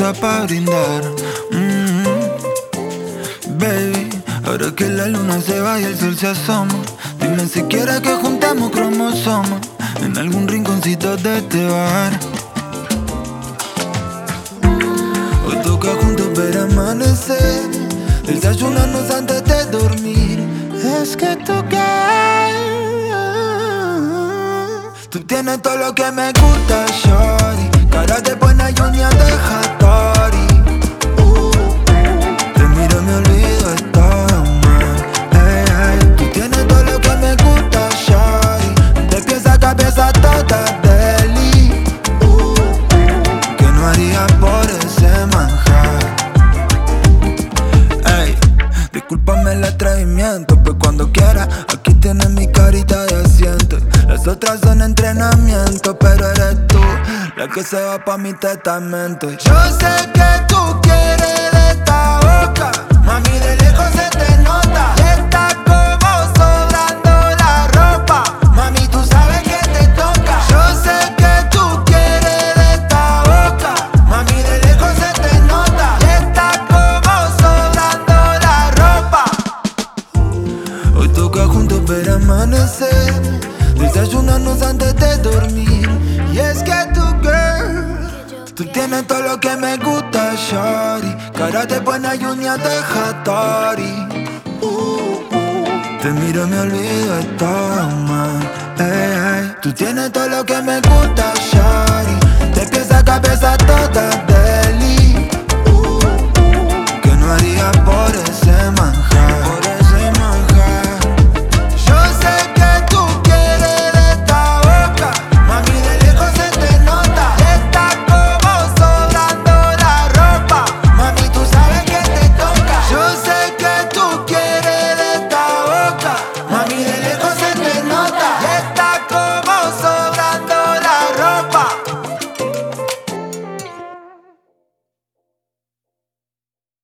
cerveza pa' brindar. Baby, ahora que la luna se va y el sol se asoma, dime si quieres que juntemos cromosomas en algún rinconcito de este bar. Hoy toca juntos ver amanecer, desayunarnos antes de dormir. Es que tú tienes todo lo que me gusta, shorty. Cara de buena y uñas de Hattori. Te miro y me olvido de todo, man. Tú tienes todo lo que me gusta, shorty. De pies a cabeza toda deli. Que no haría por ese manjar. Discúlpame el atrevimiento, pues cuando quiera aquí tienes mi carita de asiento. Las otras son entrenamiento, pero eres tú la que se va pa' mi testamento. Yo sé que tú quieres de esta boca, mami, de lejos se te nota. Está como sobrando la ropa, mami, tú sabes que te toca. Yo sé que tú quieres de esta boca, mami, de lejos se te nota. Está como sobrando la ropa. Hoy toca juntos ver amanecer, desayunarnos antes de dormir. Y es que tú tienes todo lo que me gusta, shorty. Cara de buena y uñas de Hattori. Te miro y me olvido de todo, man. Tú tienes todo lo que me gusta, shorty. De pies a cabeza toda